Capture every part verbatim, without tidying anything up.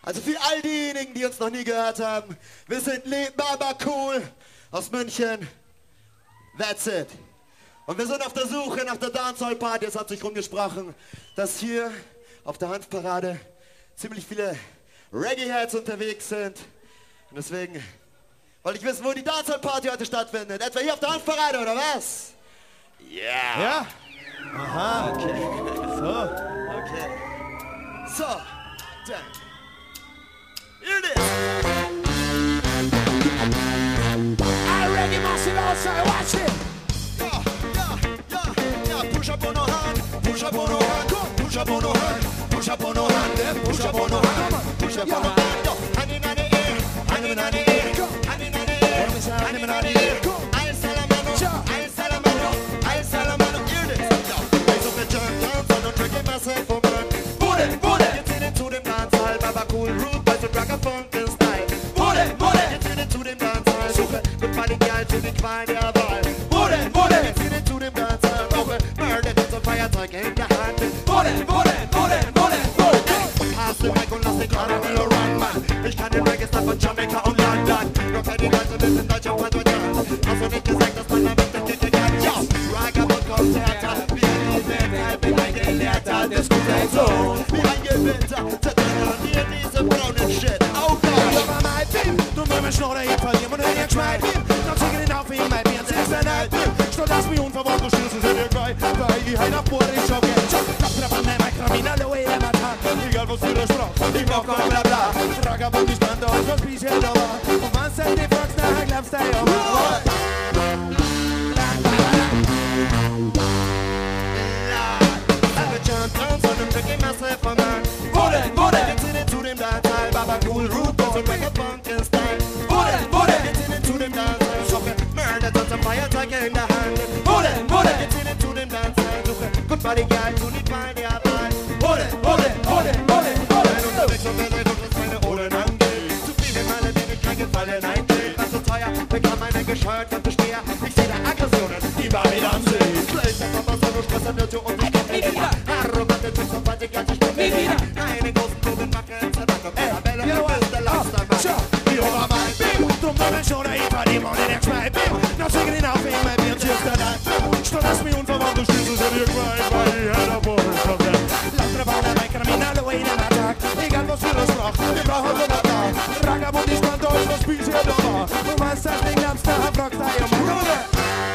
Also für all diejenigen, die uns noch nie gehört haben, wir sind Le Baba Cool aus München. That's it. Und wir sind auf der Suche nach der Dancehall-Party. Es hat sich rumgesprochen, dass hier auf der Hanfparade ziemlich viele Reggae-Heads unterwegs sind. Und deswegen wollte ich wissen, wo die Dancehall-Party heute stattfindet. Etwa hier auf der Hanfparade, oder was? Yeah. Ja. Aha. Okay. So. Okay. So. Dann. Here it is. I reggae massive outside, watch it. Yeah, yeah, yeah, yeah. Push up on our hand, push up on our hand, push up on our hand, push up on our hand, then push up on our hand, push up on our hand. Yo, hand in the air, hand in the air, hand in the air, hand in the air. Al Salamano, Al Salamano, Al Salamano. Hear this. Yo, raise up the jump dance and don't reggae myself for man. Put it, put it. Get in to them dancehall, Baba Cool root, but the rock and funk style. Put it, put it. Get in to them dancehall, suche, good body girl to the Qual der Wahl. Put it, put it. Get in to them dancehall, suche, murder to the Feuerzeug in der Hand. Put it, put it, put it, put it, put it. Pass the mic und lass den Caramel run, Mann. Ich kann den Reggae-Star von Jamaika und London. Rocker die Leute wissen Deutsch und Portugal. Hast du nicht gesagt, dass man damit den Titel kann? Ja, Ragabond-Konzerte, wie ein bin ein Gelehrter des guten Sohns. Wie ein Gewitter, zertrümmern dir diese braunen Shit. Oh Gott! Over my beam, du med mig snor dig ind for hjem og ned jeg smag beam. Når tingene er af en mig bliver til sådan alt beam. Står der smion for hvor du styrer, så sætter jeg grej. Der er ikke hejner på det, så kan jeg Kapter på mig, kraminer, lov i af mig tak. Ikke alt for styrer strøm, de blokker og bla bla. Rakker på de stander, og så spiser jeg lover. Og man selv de voksne har glemt dig om. Baba Cool root, but like a pumpkin style. Put it, put it. Get in to them dancers, suche, murder to the Feuerzeug in der Hand. Put it, put it. Get in to them dancers, suche, good body girl to the Qual der Wahl. Put it, put it, put it, put it, put it. Wenn unterwegs und wenn der Rhythmus meine Ohren angeht. Zu viele Male bin ich reingefallen, ein Bild war so teuer, bekam eine gescheuert und besteher. Ich sehe da Aggressionen, die war mit am See. Gleich der Papa soll nur Stress an der Tür und ich komm nicht wieder. Arrogante Tipps und bald die ganze Stunde wieder. Keine großen Kurven machen, zerbacken, Bella, du bist der Lifestyle-Mann. Die over my beam, du med mig snor dig ind for hjem og ned jeg smag beam. Når tingene er af en mig bliver til sådan Står der smion for hvor du styrer, så sætter jeg grej. Bare i hænder på det som den. Langt der bare mig, kraminer, lov i af mig tak. Ikke alt for sygt og straf, det er bare hold på mig der. Rakker på de spandt og så spiser jeg dommer. Nu var jeg sat en glamster, har vlogt dig om mig. Kom med!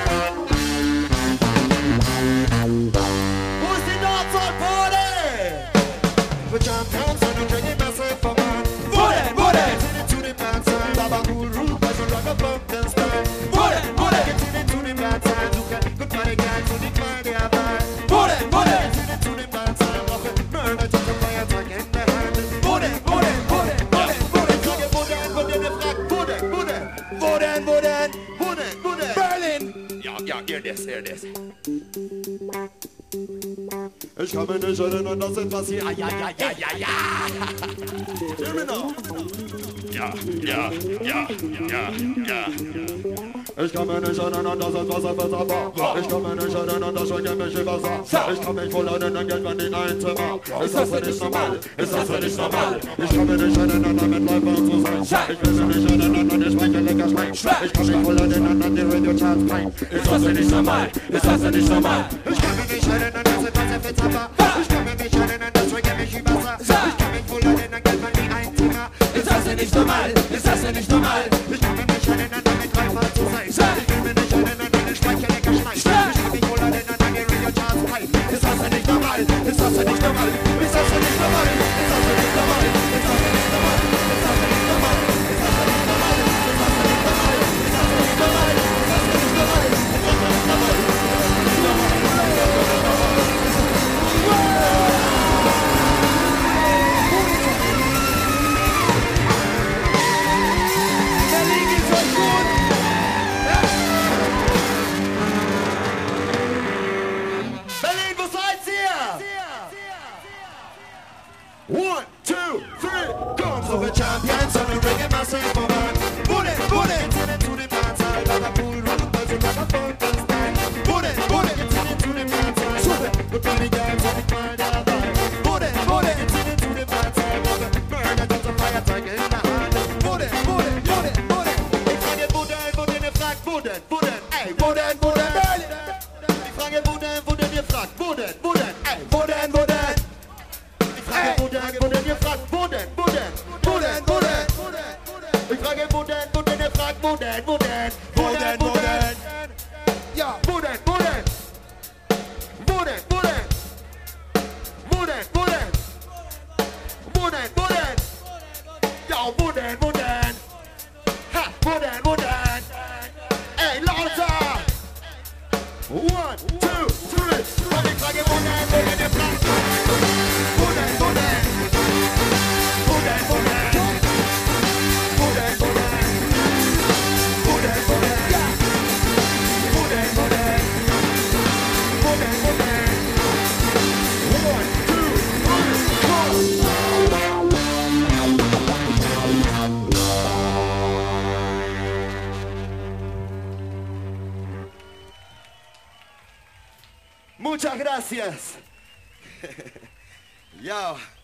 Who's the Dancehall Party? Put your hands on and drink it myself for man. Put it, put it! Get into the dancehall, Baba Cool root, but the rock and pumpkin style. Put it, put it! Get into the dancehall, suche, good body girl to the Qual der Wahl. Put it, put it! Get into the dancehall, suche, murder to the Feuerzeug in der Hand. Put it, put it, put it, put it, put it! Suche, wo denn, wo denn, der fragt, wo denn, wo denn? Wo denn, wo denn? Wo denn, wo denn? Berlin! Ja, ja, hear this, hear this. Ich kann mich nicht erinnern, dass etwas hier... Ah, ja, ja, ja, ja, ja! Hear me now! Ja, ja, ja, ja, ja. Ich kann mich nicht erinnern, dass etwas besser war. Ich kann mich nicht erinnern, dass schon gemische Wasser. Ich kann mich wohl erinnern, Geld war nicht ein Zimmer. Ist das denn nicht normal? Ist das denn nicht normal? Ich kann mich nicht erinnern, damit Läufer zu sein. Ich will mich nicht erinnern, an die Schweiche lecker schmecken. Ich kann mich wohl erinnern, an die Radio-Charts rein. Ist das denn nicht normal? Ist das denn nicht normal? Ich kann mich nicht erinnern, dass etwas besser war. Ich kann mich nicht erinnern, dass schon gemische Wasser. Ich kann mich wohl erinnern, Geld war nicht ein Zimmer. Ist das denn nicht normal? Ist das denn nicht normal? Ich kann mich nicht erinnern, damit Läufer zu sein. Ich will mich nicht erinnern, an die Schweiche lecker schmecken. Ich kann mich wohl erinnern, an die Radio-Charts rein. Ist das denn nicht normal? Ist das denn nicht normal? Ist das denn nicht normal? Ist das denn nicht normal? Ist das denn nicht normal? Ist das denn nicht normal? Ist das denn nicht normal? Ist das denn nicht normal? Ist das denn nicht normal? Ist das denn nicht normal? Ist das denn nicht normal? One, two, three, come! So we're champions and we're bringing myself for man. Put it, put it! Get into the dancehall, like a cool root, but it's like a funky style. Put it, put it! Get into the dancehall, super! Look at the guys on the Qual der Wahl. Put it, put it! Get into the dancehall, murder to the fire. denn, wo denn, ihr fragt, wo denn, wo denn, wo denn, wo denn? Ich frage, wo denn, wo denn, ihr fragt, wo denn, wo denn, Wo denn, wo denn? Ja. Wo denn, wo denn? Wo denn, wo denn? Wo denn, wo denn? Wo denn, wo denn? Ja, wo denn, wo denn? Ha, wo denn, wo denn? Ey, lauter! One, two, three. Und ich frage, wo denn, wo denn, ihr fragt? Wo denn, wo denn? Wo denn, wo denn? Wo denn, wo denn? Wo denn, wo denn? Wo denn, wo denn? Wo denn, wo denn? One, two, three, four. Muchas gracias. Ja.